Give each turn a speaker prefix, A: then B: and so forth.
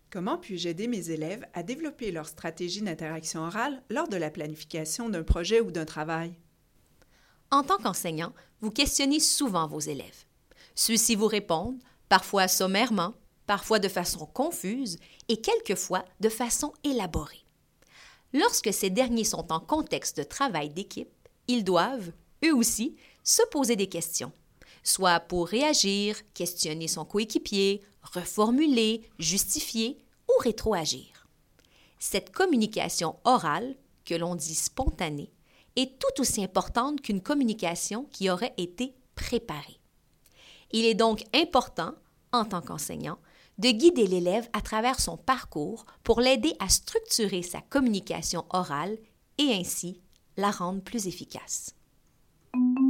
A: Comment puis-je aider mes élèves à développer leur stratégie d'interaction orale lors de la planification d'un projet ou d'un travail?
B: En tant qu'enseignant, vous questionnez souvent vos élèves. Ceux-ci vous répondent, parfois sommairement, parfois de façon confuse et quelquefois de façon élaborée. Lorsque ces derniers sont en contexte de travail d'équipe, ils doivent, eux aussi, se poser des questions, soit pour réagir, questionner son coéquipier, reformuler, justifier ou rétroagir. Cette communication orale, que l'on dit spontanée, est tout aussi importante qu'une communication qui aurait été préparée. Il est donc important, en tant qu'enseignant, de guider l'élève à travers son parcours pour l'aider à structurer sa communication orale et ainsi la rendre plus efficace.